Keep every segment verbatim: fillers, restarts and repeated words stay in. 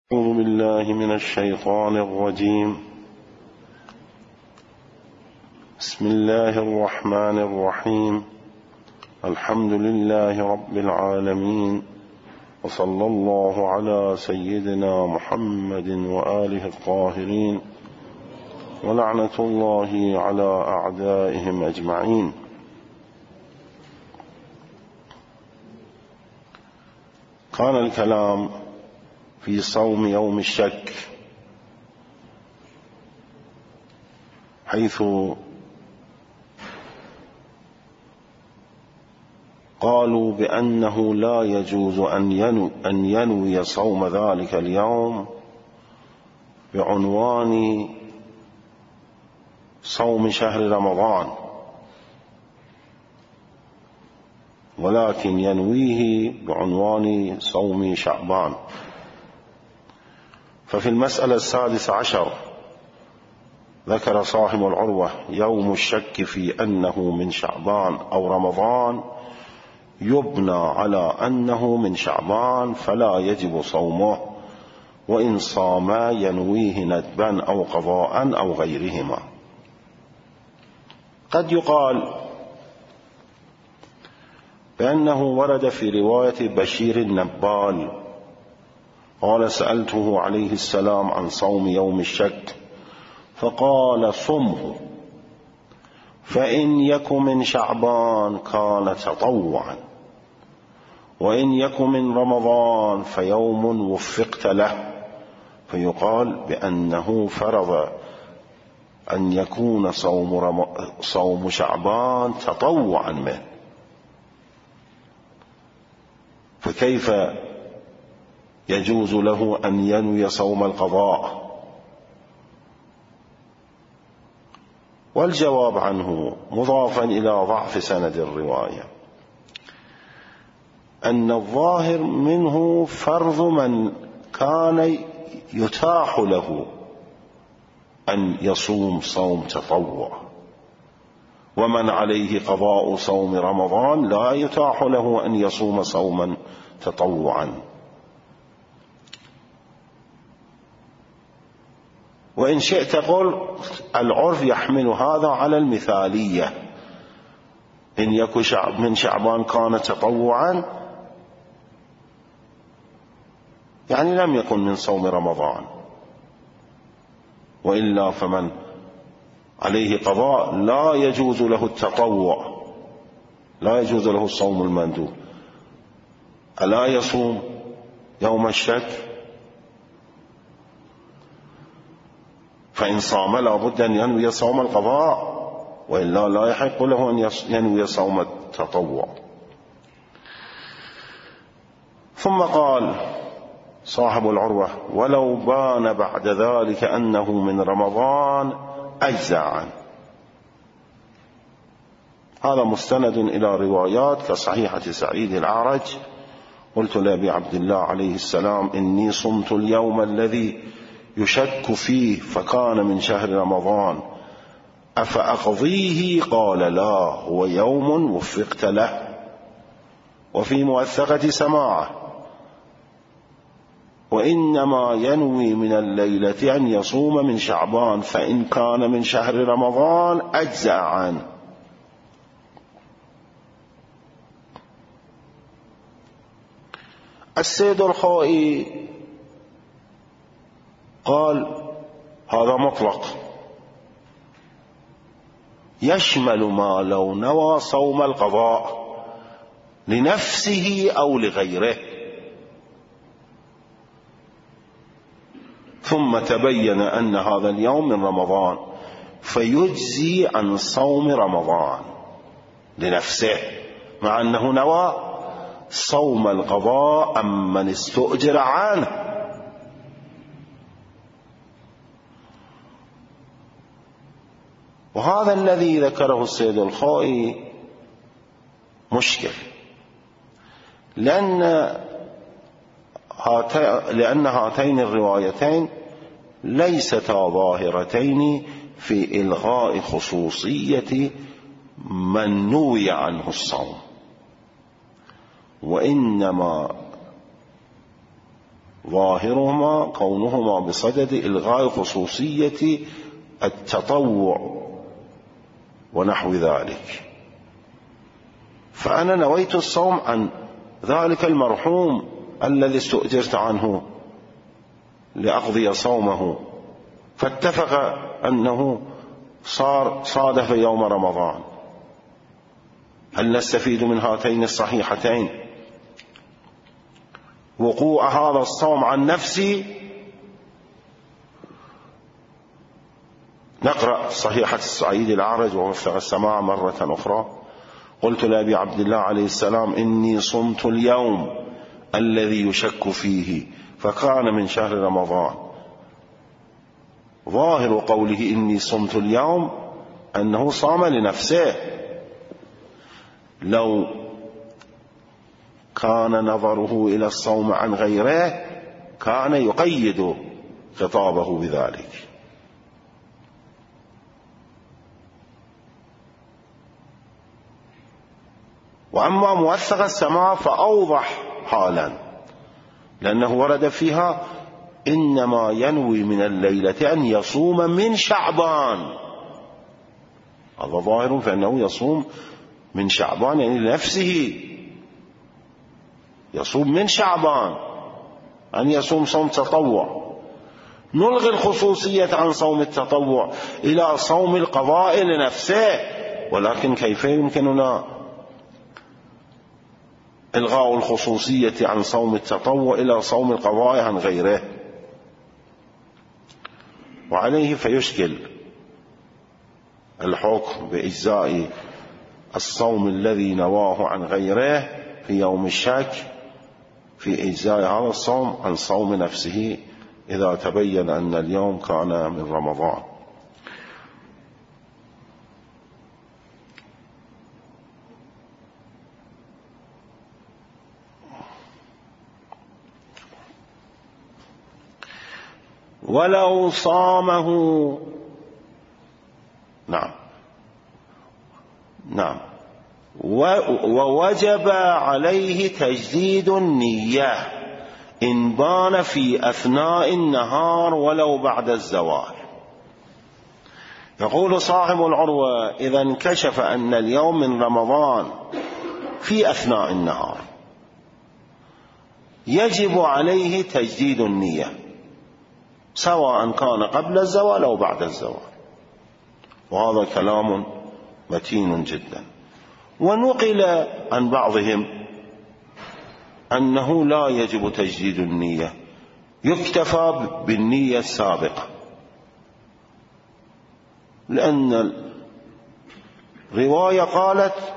أعوذ بالله من الشيطان الرجيم. بسم الله الرحمن الرحيم. الحمد لله رب العالمين، وصلى الله على سيدنا محمد وآله الطاهرين، ولعنة الله على أعدائهم أجمعين. كان الكلام في صوم يوم الشك، حيث قالوا بأنه لا يجوز أن ينوي, أن ينوي صوم ذلك اليوم بعنوان صوم شهر رمضان، ولكن ينويه بعنوان صوم شعبان. ففي المسألة السادسة عشر ذكر صاحب العروة: يوم الشك في أنه من شعبان أو رمضان يبنى على أنه من شعبان فلا يجب صومه، وإن صام ينويه ندبا أو قضاء أو غيرهما. قد يقال بأنه ورد في رواية بشير النبال قال: سألته عليه السلام عن صوم يوم الشك فقال: صمه، فإن يك من شعبان كان تطوعا، وإن يك من رمضان فيوم وفقت له. فيقال بأنه فرض أن يكون صوم, رم... صوم شعبان تطوعا منه، فكيف يجوز له أن ينوي صوم القضاء؟ والجواب عنه مضافا إلى ضعف سند الرواية أن الظاهر منه فرض من كان يتاح له أن يصوم صوم تطوع، ومن عليه قضاء صوم رمضان لا يتاح له أن يصوم صوما تطوعا. وإن شئت قل العرف يحمل هذا على المثالية، إن يكن شعب من شعبان كان تطوعا يعني لم يكن من صوم رمضان، وإلا فمن عليه قضاء لا يجوز له التطوع، لا يجوز له الصوم المندوب. ألا يصوم يوم الشك؟ فإن صام لا بد أن ينوي صوم القضاء، وإلا لا يحق له أن ينوي صوم التطوع. ثم قال صاحب العروة: ولو بان بعد ذلك أنه من رمضان أجزع عنه. هذا مستند إلى روايات كصحيحة سعيد الأعرج: قلت لأبي عبد الله عليه السلام: إني صمت اليوم الذي يشك فيه فكان من شهر رمضان أفأقضيه؟ قال: لا، هو يوم وفقت له. وفي موثقة سماعه: وإنما ينوي من الليلة أن يصوم من شعبان، فإن كان من شهر رمضان أجزأ عنه. السيد الخوئي قال: هذا مطلق يشمل ما لو نوى صوم القضاء لنفسه أو لغيره، ثم تبين أن هذا اليوم من رمضان فيجزي عن صوم رمضان لنفسه، مع أنه نوى صوم القضاء أم من استؤجر عنه. وهذا الذي ذكره السيد الخوئي مشكل، لأن لأن هاتين الروايتين ليستا ظاهرتين في إلغاء خصوصية من نوي عنه الصوم، وإنما ظاهرهما كونهما بصدد إلغاء خصوصية التطوع ونحو ذلك. فأنا نويت الصوم عن ذلك المرحوم الذي استؤجرت عنه لأقضي صومه، فاتفق أنه صار صادف يوم رمضان. هل نستفيد من هاتين الصحيحتين وقوع هذا الصوم عن نفسي؟ نقرأ صحيحة السعيد الأعرج ووثق السماع مرة أخرى. قلت لأبي عبد الله عليه السلام: إني صمت اليوم الذي يشك فيه، فكان من شهر رمضان. ظاهر قوله إني صمت اليوم أنه صام لنفسه. لو كان نظره إلى الصوم عن غيره كان يقيد خطابه بذلك. وأما موثق السماع فأوضح حالا، لأنه ورد فيها: إنما ينوي من الليلة أن يصوم من شعبان. هذا ظاهر، فإنه يصوم من شعبان يعني لنفسه، يصوم من شعبان أن يصوم صوم تطوع. نلغي الخصوصية عن صوم التطوع إلى صوم القضاء لنفسه، ولكن كيف يمكننا إلغاء الخصوصية عن صوم التطوع إلى صوم القضاء عن غيره؟ وعليه فيشكل الحكم بإجزاء الصوم الذي نواه عن غيره في يوم الشك في إجزاء هذا الصوم عن صوم نفسه إذا تبين أن اليوم كان من رمضان. ولو صامه نعم نعم ووجب عليه تجديد النية إن بان في أثناء النهار ولو بعد الزوال. يقول صاحب العروة: إذا انكشف أن اليوم من رمضان في أثناء النهار يجب عليه تجديد النية، سواء كان قبل الزوال أو بعد الزوال. وهذا كلام متين جدا. ونقل عن بعضهم أنه لا يجب تجديد النية، يكتفى بالنية السابقة، لأن الرواية قالت: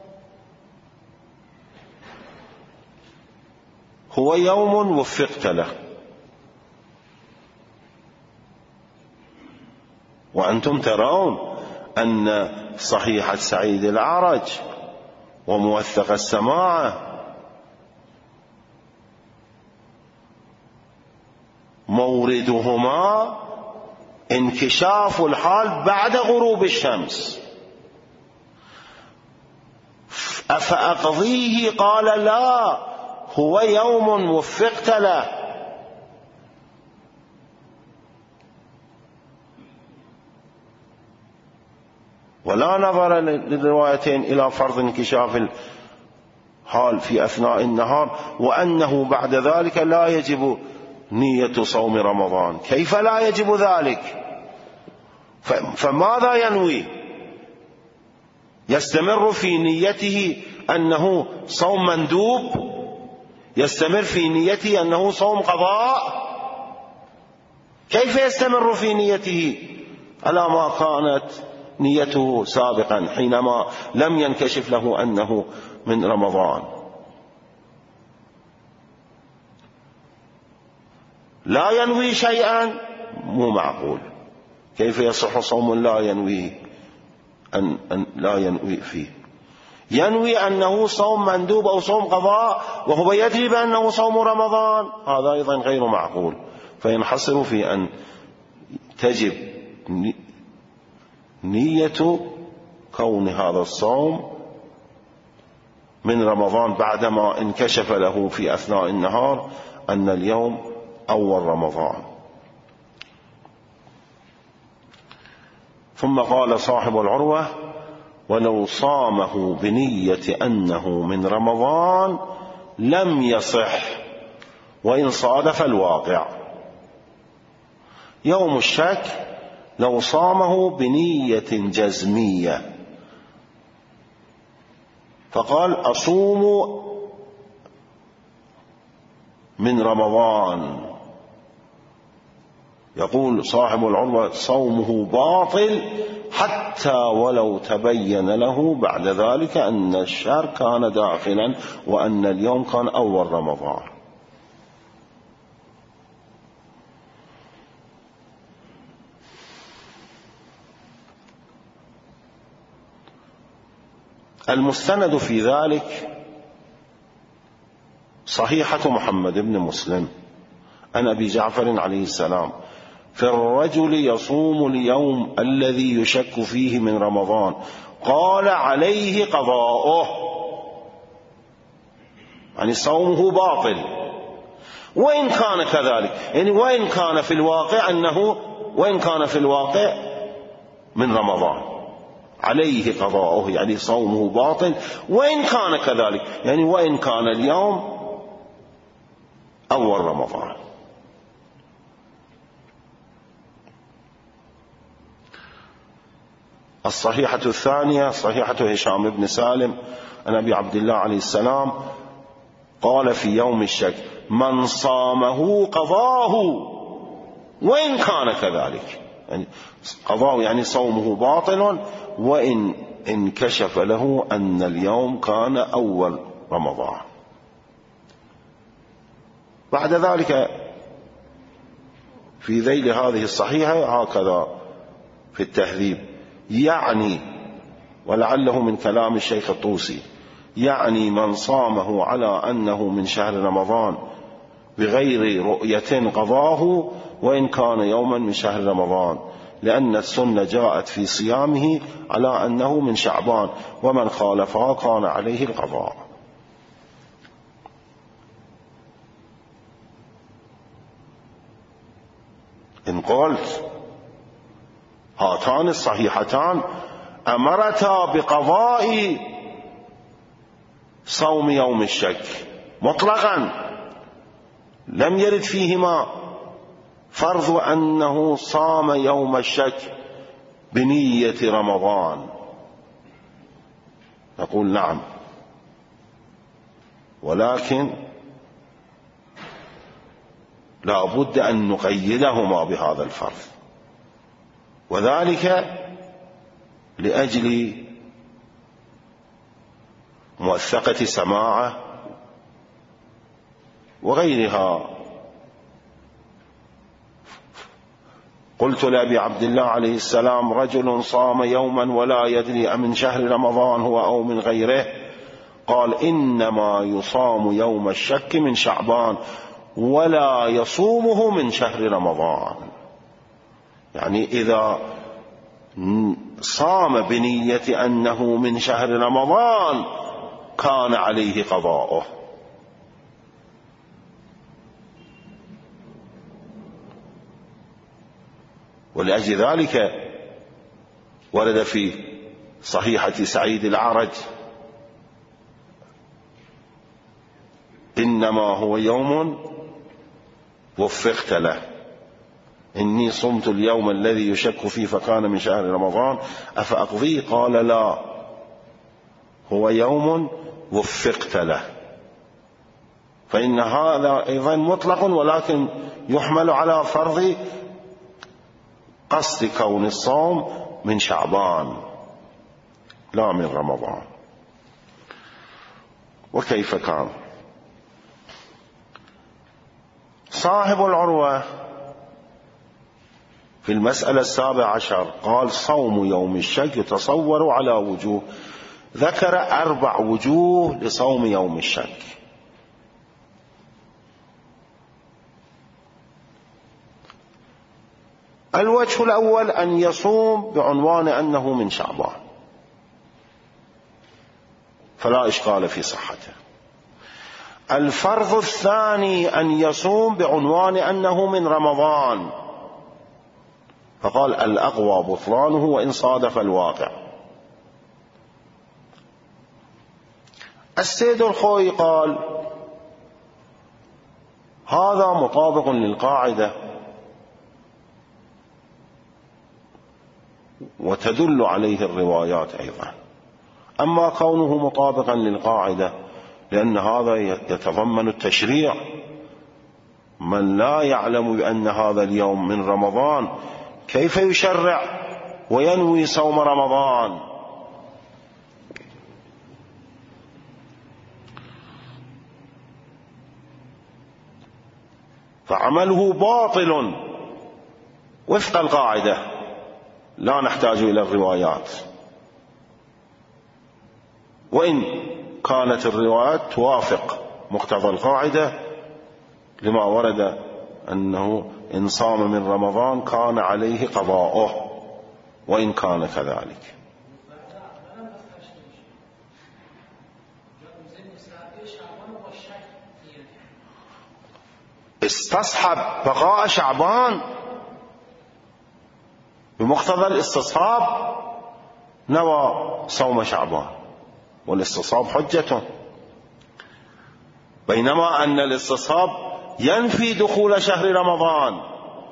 هو يوم وفقت له. وأنتم ترون أن صحيحة سعيد الأعرج وموثق السماعة موردهما انكشاف الحال بعد غروب الشمس. أفأقضيه؟ قال: لا، هو يوم وفقت له. ولا نظر للروايتين إلى فرض انكشاف الحال في أثناء النهار، وأنه بعد ذلك لا يجب نية صوم رمضان. كيف لا يجب ذلك؟ فماذا ينوي؟ يستمر في نيته أنه صوم مندوب؟ يستمر في نيته أنه صوم قضاء؟ كيف يستمر في نيته على ما كانت نيته سابقا حينما لم ينكشف له أنه من رمضان؟ لا ينوي شيئا، مو معقول. كيف يصح صوم لا ينوي أن, أن لا ينوي فيه؟ ينوي أنه صوم مندوب أو صوم قضاء وهو يدري بأنه صوم رمضان، هذا أيضا غير معقول. فينحصر في أن تجب نية كون هذا الصوم من رمضان بعدما انكشف له في أثناء النهار أن اليوم أول رمضان. ثم قال صاحب العروة: ولو صامه بنية أنه من رمضان لم يصح وإن صادف الواقع. يوم الشك لو صامه بنية جزمية فقال: أصوم من رمضان، يقول صاحب العروة: صومه باطل حتى ولو تبين له بعد ذلك أن الشهر كان داخلا وأن اليوم كان أول رمضان. المستند في ذلك صحيحة محمد بن مسلم عن أبي جعفر عليه السلام: في الرجل يصوم اليوم الذي يشك فيه من رمضان قال عليه قضاؤه، يعني صومه باطل وإن كان كذلك، يعني وإن كان في الواقع أنه وإن كان في الواقع من رمضان عليه قضاؤه، يعني صومه باطل وإن كان كذلك، يعني وإن كان اليوم أول رمضان. الصحيحة الثانية صحيحة هشام بن سالم عن أبي عبد الله عليه السلام قال في يوم الشك: من صامه قضاه وإن كان كذلك، يعني قضاه يعني صومه باطل وإن انكشف له أن اليوم كان أول رمضان. بعد ذلك في ذيل هذه الصحيحة هكذا في التهذيب: يعني، ولعله من كلام الشيخ الطوسي، يعني من صامه على أنه من شهر رمضان بغير رؤية قضاه وإن كان يوما من شهر رمضان، لأن السنة جاءت في صيامه على أنه من شعبان، ومن خالفها كان عليه القضاء. إن قلت هاتان الصحيحتان أمرتا بقضاء صوم يوم الشك مطلقا، لم يرد فيهما فرض أنه صام يوم الشك بنية رمضان، نقول نعم، ولكن لا بد أن نقيدهما بهذا الفرض، وذلك لأجل موثقة سماعة وغيرها. قلت لأبي عبد الله عليه السلام: رجل صام يوما ولا يدري أمن شهر رمضان هو أو من غيره؟ قال: إنما يصام يوم الشك من شعبان ولا يصومه من شهر رمضان. يعني إذا صام بنية أنه من شهر رمضان كان عليه قضاؤه. ولأجل ذلك ورد في صحيحة سعيد العرج: إنما هو يوم وفقت له، إني صمت اليوم الذي يشك فيه فكان من شهر رمضان أفأقضيه؟ قال: لا، هو يوم وفقت له. فإن هذا أيضا مطلق، ولكن يحمل على فرض قصد كون الصوم من شعبان لا من رمضان. وكيف كان؟ صاحب العروة في المسألة السابعة عشر قال: صوم يوم الشك يتصور على وجوه، ذكر أربع وجوه لصوم يوم الشك. الوجه الأول أن يصوم بعنوان أنه من شعبان، فلا إشكال في صحته. الفرض الثاني أن يصوم بعنوان أنه من رمضان، فقال الأقوى بطلانه وإن صادف الواقع. السيد الخوئي قال هذا مطابق للقاعدة وتدل عليه الروايات أيضا، أما كونه مطابقا للقاعدة لأن هذا يتضمن التشريع، من لا يعلم بأن هذا اليوم من رمضان كيف يشرع وينوي صوم رمضان؟ فعمله باطل وفق القاعدة، لا نحتاج إلى الروايات، وإن كانت الروايات توافق مقتضى القاعدة لما ورد أنه إن صام من رمضان كان عليه قضاؤه، وإن كان كذلك. استصحب بقاء شعبان بمقتضى الاستصحاب، نوى صوم شعبان والاستصحاب حجته، بينما أن الاستصحاب ينفي دخول شهر رمضان،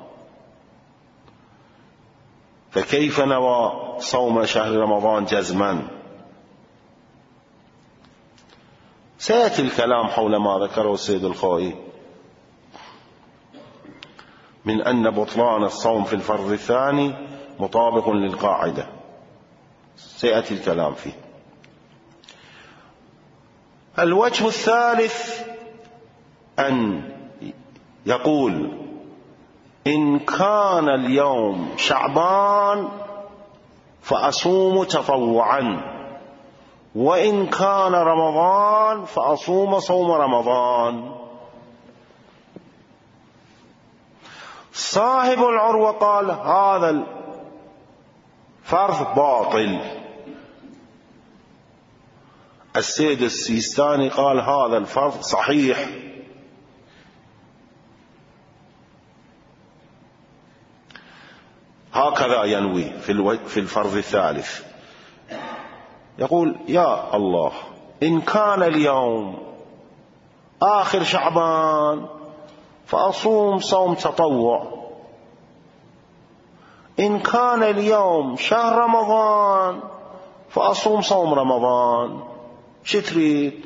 فكيف نوى صوم شهر رمضان جزما؟ سيأتي الكلام حول ما ذكره السيد الخوئي من أن بطلان الصوم في الفرض الثاني مطابق للقاعدة، سيأتي الكلام فيه. الوجه الثالث أن يقول إن كان اليوم شعبان فأصوم تطوعا، وإن كان رمضان فأصوم صوم رمضان. صاحب العروة قال هذا الفرض باطل، السيد السيستاني قال هذا الفرض صحيح. هكذا ينوي في الفرض الثالث، يقول يا الله إن كان اليوم آخر شعبان فأصوم صوم تطوع، إن كان اليوم شهر رمضان فأصوم صوم رمضان. شو تريد؟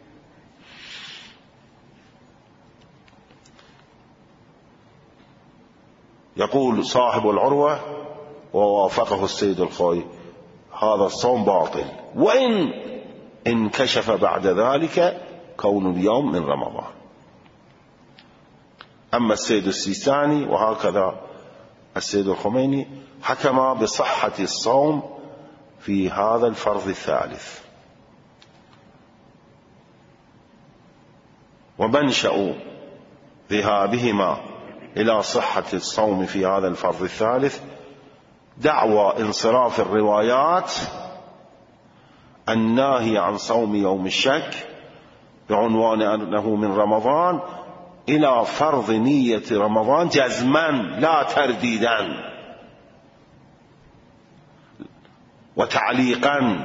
يقول صاحب العروة ووافقه السيد الخوئي هذا الصوم باطل، وإن انكشف بعد ذلك كون اليوم من رمضان. أما السيد السيستاني وهكذا السيد الخميني حكم بصحة الصوم في هذا الفرض الثالث. ومنشأ ذهابهما إلى صحة الصوم في هذا الفرض الثالث دعوى انصراف الروايات الناهية عن صوم يوم الشك بعنوان أنه من رمضان إلى فرض نية رمضان جزما لا ترديدا وتعليقا.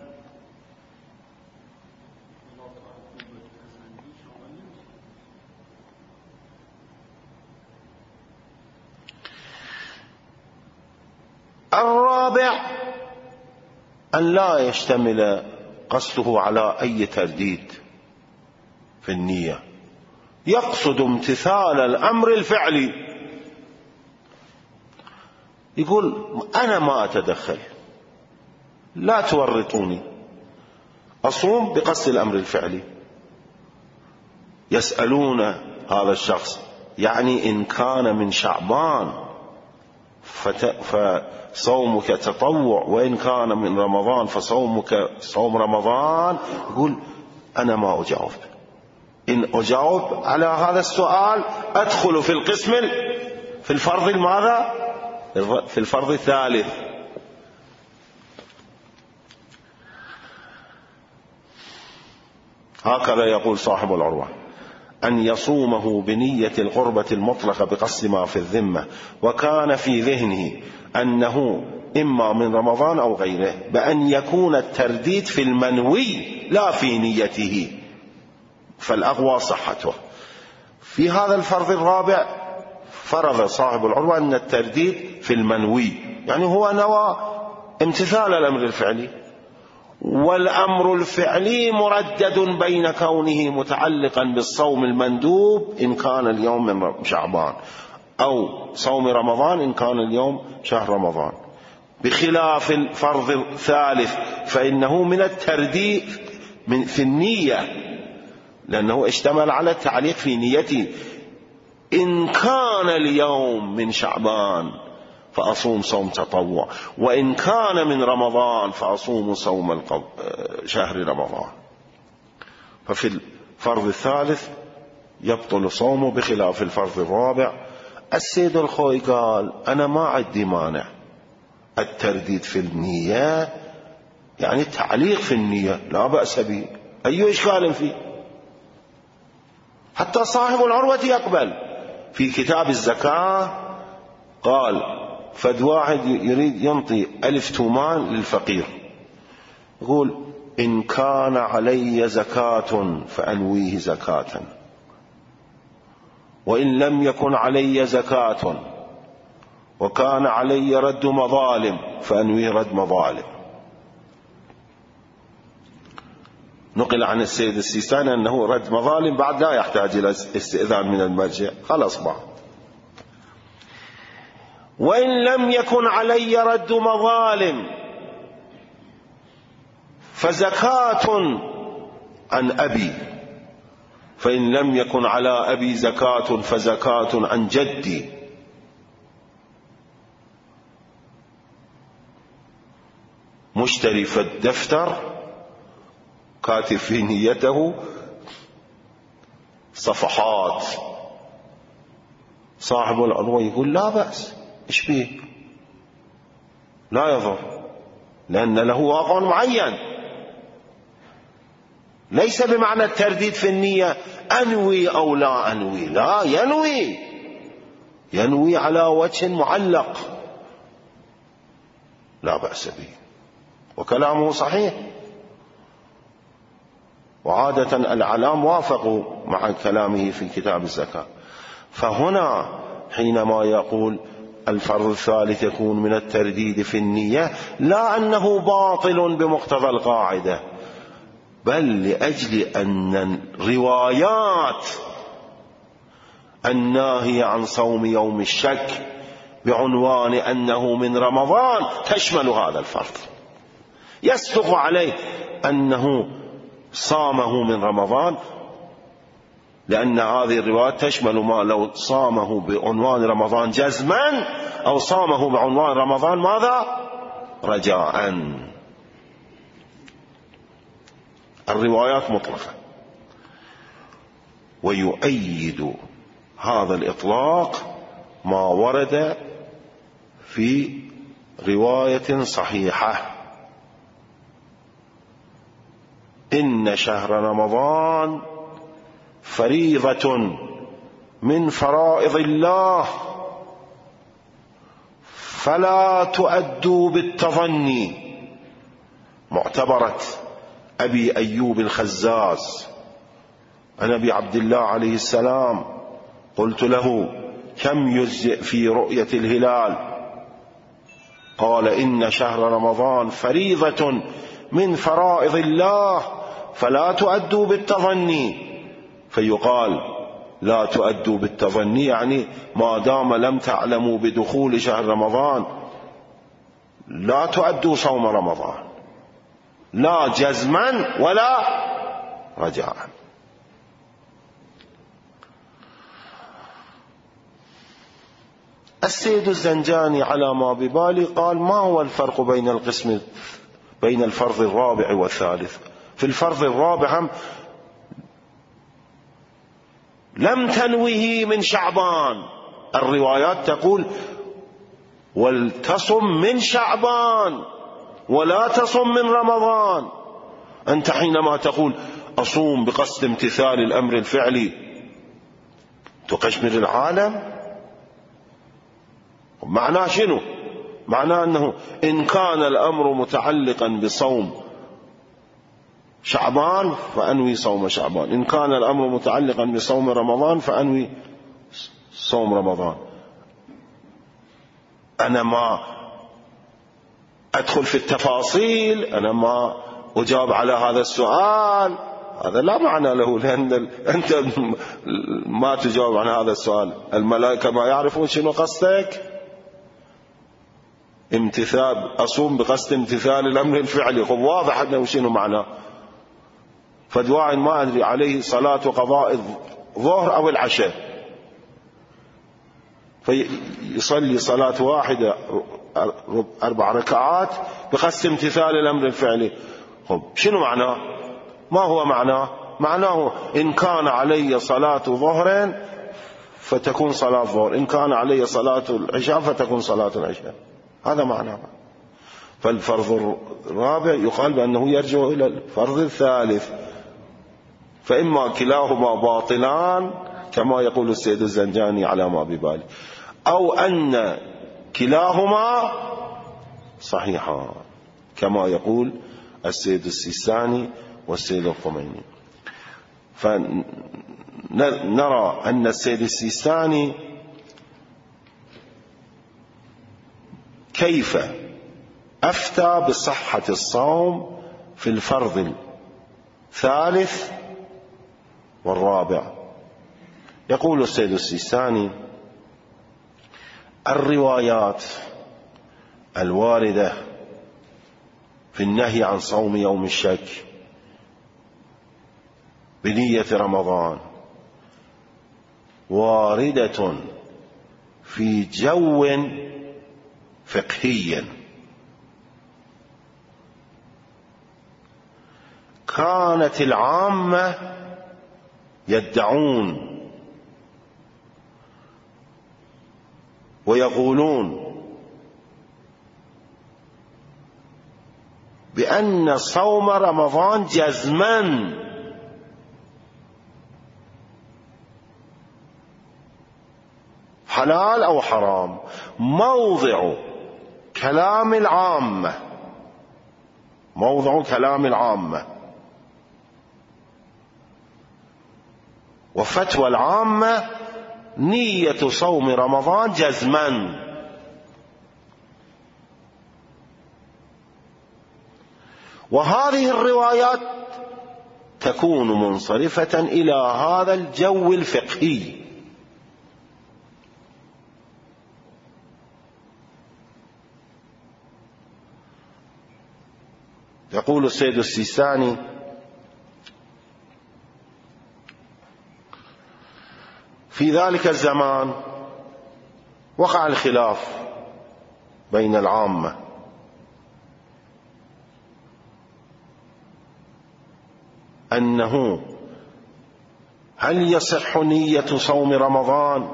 الرابع أن لا يشتمل قصده على أي ترديد في النية، يقصد امتثال الأمر الفعلي، يقول أنا ما أتدخل، لا تورطوني، أصوم بقصد الأمر الفعلي. يسألون هذا الشخص يعني إن كان من شعبان فصومك تطوع، وإن كان من رمضان فصومك صوم رمضان. يقول أنا ما أجاوب، إن أجاوب على هذا السؤال أدخل في القسم في الفرض ماذا؟ في الفرض الثالث. هكذا يقول صاحب العروة: أن يصومه بنية القربة المطلقة بقصد ما في الذمة، وكان في ذهنه أنه إما من رمضان أو غيره، بأن يكون الترديد في المنوي لا في نيته، فالأقوى صحته. في هذا الفرض الرابع فرض صاحب العروة أن الترديد في المنوي، يعني هو نوى امتثال الأمر الفعلي، والأمر الفعلي مردد بين كونه متعلقا بالصوم المندوب إن كان اليوم من شعبان، أو صوم رمضان إن كان اليوم شهر رمضان، بخلاف الفرض الثالث فإنه من الترديد من في النية، لأنه اشتمل على التعليق في نيته. إن كان اليوم من شعبان فأصوم صوم تطوع، وإن كان من رمضان فأصوم صوم شهر رمضان. ففي الفرض الثالث يبطل صومه بخلاف الفرض الرابع. السيد الخوي قال: أنا ما عندي مانع الترديد في النية، يعني التعليق في النية لا بأس به، أي إشكال فيه؟ حتى صاحب العروة يقبل. في كتاب الزكاة قال: فد واحد يريد ينطي ألف تومان للفقير، يقول: إن كان علي زكاة فأنويه زكاة، وإن لم يكن علي زكاة وكان علي رد مظالم فأنويه رد مظالم. نقل عن السيد السيستاني أنه رد مظالم بعد لا يحتاج إلى استئذان من المرجع، خلاص بعد. وإن لم يكن علي رد مظالم فزكاة عن أبي، فإن لم يكن على أبي زكاة فزكاة عن جدي. مشتري في الدفتر كاتب في نيته صفحات، صاحب العروة يقول: لا بأس، إيش بيه؟ لا يضر، لأن له واقع معين. ليس بمعنى الترديد في النية أنوي أو لا أنوي، لا، ينوي ينوي على وجه معلق، لا بأس به، وكلامه صحيح. وعادة الأعلام وافقوا مع كلامه في كتاب الزكاة. فهنا حينما يقول الفرض الثالث يكون من الترديد في النية، لا أنه باطل بمقتضى القاعدة، بل لأجل أن الروايات الناهية عن صوم يوم الشك بعنوان أنه من رمضان تشمل هذا الفرض. يصدق عليه أنه صامه من رمضان، لأن هذه الروايات تشمل ما لو صامه بعنوان رمضان جزما، أو صامه بعنوان رمضان ماذا؟ رجاء. الروايات مطلقة. ويؤيد هذا الإطلاق ما ورد في رواية صحيحة: إن شهر رمضان فريضة من فرائض الله فلا تؤدوا بالتظني. معتبرة أبي أيوب الخزاز عن أبي عبد الله عليه السلام: قلت له: كم يجزئ في رؤية الهلال؟ قال: إن شهر رمضان فريضة من فرائض الله فلا تؤدوا بالتظني. فيقال: لا تؤدوا بالتظني يعني ما دام لم تعلموا بدخول شهر رمضان لا تؤدوا صوم رمضان، لا جزما ولا رجاء. السيد الزنجاني على ما ببالي قال: ما هو الفرق بين القسم بين الفرض الرابع والثالث؟ في الفرض الرابع لم تنوه من شعبان، الروايات تقول: ولتصم من شعبان ولا تصم من رمضان. أنت حينما تقول أصوم بقصد امتثال الأمر الفعلي تقشمر العالم؟ معناه شنو؟ معناه أنه إن كان الأمر متعلقا بصوم شعبان فأنوي صوم شعبان، إن كان الأمر متعلقا بصوم رمضان فأنوي صوم رمضان. أنا ما أدخل في التفاصيل، أنا ما أجاب على هذا السؤال، هذا لا معنى له، لأن أنت ما تجاوب عن هذا السؤال. الملائكة ما يعرفون شنو قصدك؟ امتثال، أصوم بقصد امتثال الأمر الفعلي، خب واضح أنه شنو معناه. فدواء ما أدري عليه صلاة وقضاء الظهر أو العشاء، فيصلي صلاة واحدة أربع ركعات بقصد امتثال الأمر الفعلي. خب شنو معناه؟ ما هو معناه؟ معناه إن كان علي صلاة ظهر فتكون صلاة ظهر، إن كان علي صلاة العشاء فتكون صلاة العشاء، هذا معناه. فالفرض الرابع يقال بأنه يرجع إلى الفرض الثالث، فإما كلاهما باطلان كما يقول السيد الزنجاني على ما ببالي، أو أن كلاهما صحيحان كما يقول السيد السيستاني والسيد الخميني. فنرى أن السيد السيستاني كيف أفتى بصحة الصوم في الفرض الثالث والرابع. يقول السيد السيستاني: الروايات الواردة في النهي عن صوم يوم الشك بنية رمضان واردة في جو فقهي، كانت العامة يدعون ويقولون بأن صوم رمضان جزما حلال أو حرام. موضع كلام العامة، موضع كلام العامة وفتوى العامة نية صوم رمضان جزما. وهذه الروايات تكون منصرفة إلى هذا الجو الفقهي. يقول السيد السيستاني: في ذلك الزمان وقع الخلاف بين العامة أنه هل يصح نية صوم رمضان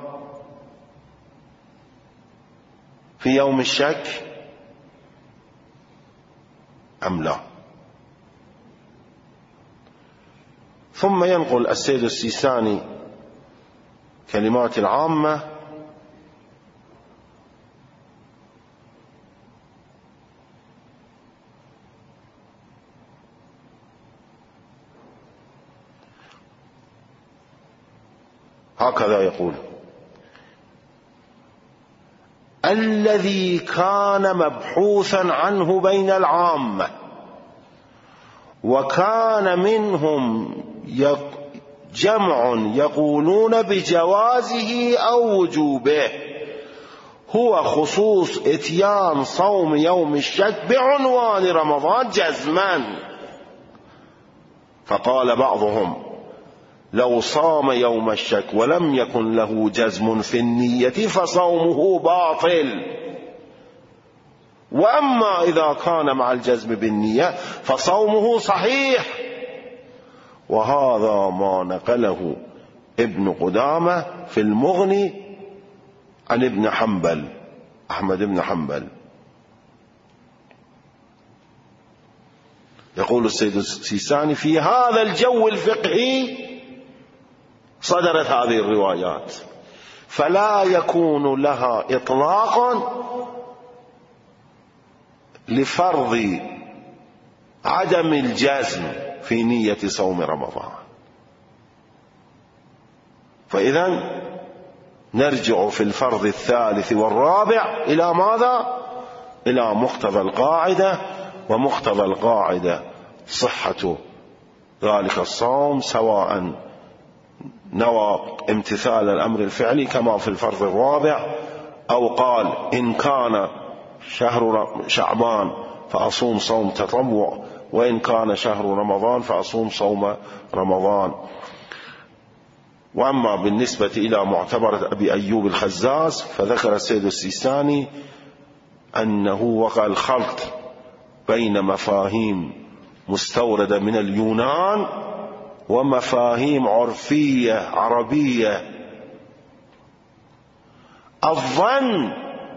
في يوم الشك أم لا. ثم ينقل السيد السيستاني كلمات العامة هكذا يقول: الذي كان مبحوثا عنه بين العامة وكان منهم جمع يقولون بجوازه أو وجوبه هو خصوص اتيان صوم يوم الشك بعنوان رمضان جزما. فقال بعضهم: لو صام يوم الشك ولم يكن له جزم في النية فصومه باطل، وأما إذا كان مع الجزم بالنية فصومه صحيح. وهذا ما نقله ابن قدامة في المغني عن ابن حنبل، أحمد بن حنبل. يقول السيد السيستاني في هذا الجو الفقهي صدرت هذه الروايات، فلا يكون لها إطلاق لفرض عدم الجزم في نية صوم رمضان. فإذا نرجع في الفرض الثالث والرابع إلى ماذا؟ إلى مقتضى القاعدة، ومقتضى القاعدة صحة ذلك الصوم سواء نوى امتثال الأمر الفعلي كما في الفرض الرابع، أو قال إن كان شهر شعبان فأصوم صوم تطوع، وإن كان شهر رمضان فأصوم صوم رمضان. وأما بالنسبة إلى معتبرة أبي أيوب الخزاز فذكر السيد السيستاني أنه وقع الخلط بين مفاهيم مستوردة من اليونان ومفاهيم عرفية عربية. الظن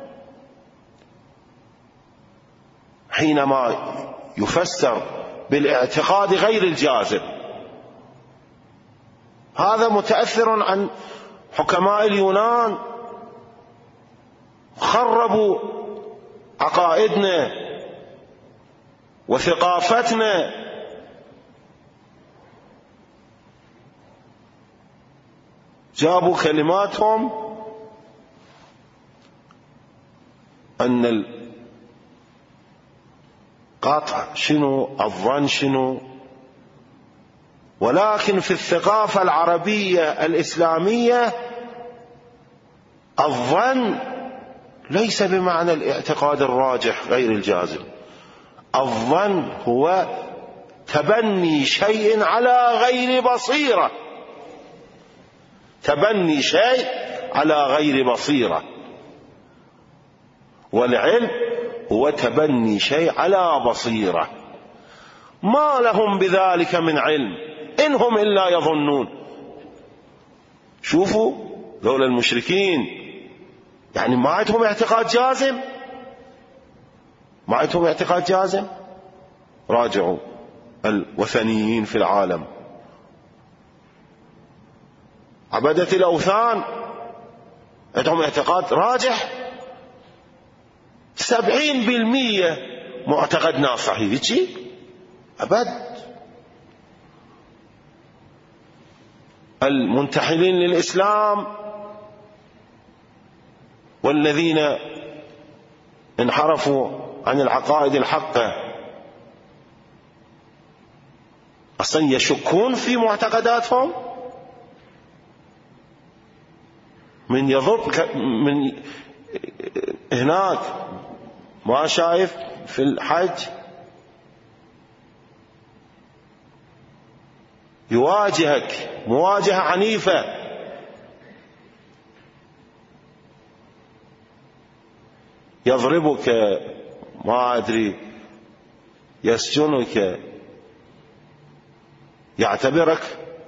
حينما يفسر بالاعتقاد غير الجازم، هذا متأثر عن حكماء اليونان، خربوا عقائدنا وثقافتنا. جابوا كلماتهم أن القطع شنو، الظن شنو، ولكن في الثقافة العربية الإسلامية الظن ليس بمعنى الاعتقاد الراجح غير الجازم. الظن هو تبني شيء على غير بصيرة، تبني شيء على غير بصيرة، والعلم هو تبني شيء على بصيرة. ما لهم بذلك من علم إن هم إلا يظنون. شوفوا ذول المشركين، يعني ما عندهم اعتقاد جازم، ما عندهم اعتقاد جازم. راجعوا الوثنيين في العالم، عبدة الأوثان عندهم اعتقاد راجح، سبعين بالمية معتقدنا صحيح شيء أبد. المنتحلين للإسلام والذين انحرفوا عن العقائد الحقة أصلا يشكون في معتقداتهم. من يضرب من هناك ما شايف في الحج يواجهك مواجهة عنيفة، يضربك، ما أدري يسجنك، يعتبرك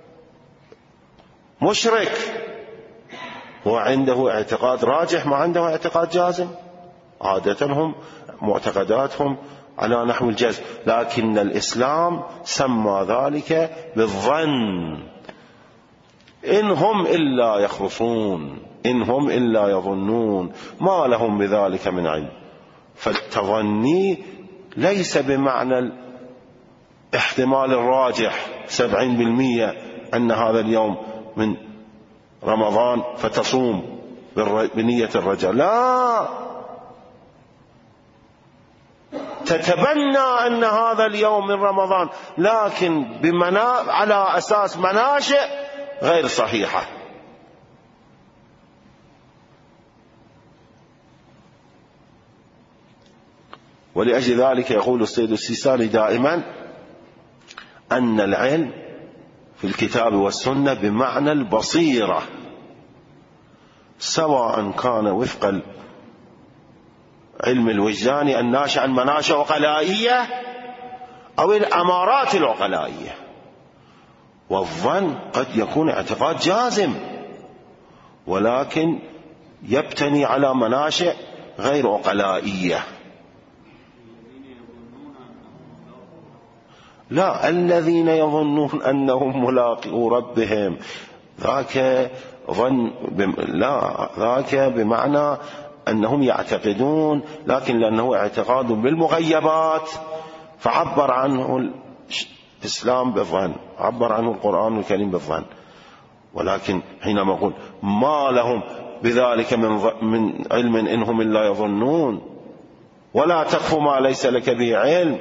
مشرك، هو عنده اعتقاد راجح ما عنده اعتقاد جازم. عادة هم معتقداتهم على نحو الجزم، لكن الإسلام سمى ذلك بالظن. إن هم إلا يخرصون، إن هم إلا يظنون، ما لهم بذلك من علم. فالتظني ليس بمعنى الاحتمال الراجح سبعين بالمية أن هذا اليوم من رمضان فتصوم بنية الرجاء، لا، تتبنى أن هذا اليوم من رمضان، لكن بمنا... على أساس مناشئ غير صحيحة. ولأجل ذلك يقول السيد السيستاني دائما أن العلم في الكتاب والسنة بمعنى البصيرة، سواء كان وفق علم الوجدان الناشئ عن مناشئ عقلائية أو الأمارات العقلائية. والظن قد يكون اعتقاد جازم ولكن يبتني على مناشئ غير عقلائية. لا، الذين يظنون أنهم ملاقو ربهم، ذاك ظن بم... لا، ذاك بمعنى أنهم يعتقدون، لكن لأنه اعتقاد بالمغيبات فعبر عنه الإسلام بالظن، عبر عنه القرآن الكريم بالظن. ولكن حينما أقول ما لهم بذلك من, من علم إنهم إلا يظنون ولا تقف ما ليس لك به علم،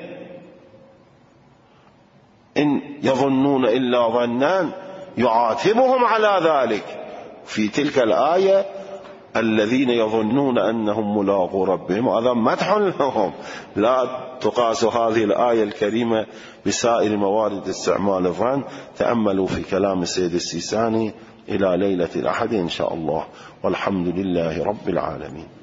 إن يظنون إلا ظنا، يعاتبهم على ذلك في تلك الآية الذين يظنون أنهم ملاقو ربهم، هذا مدح لهم. لا تقاس هذه الآية الكريمة بسائر موارد استعمال الظن. تأملوا في كلام السيد السيستاني. إلى ليلة الأحد إن شاء الله، والحمد لله رب العالمين.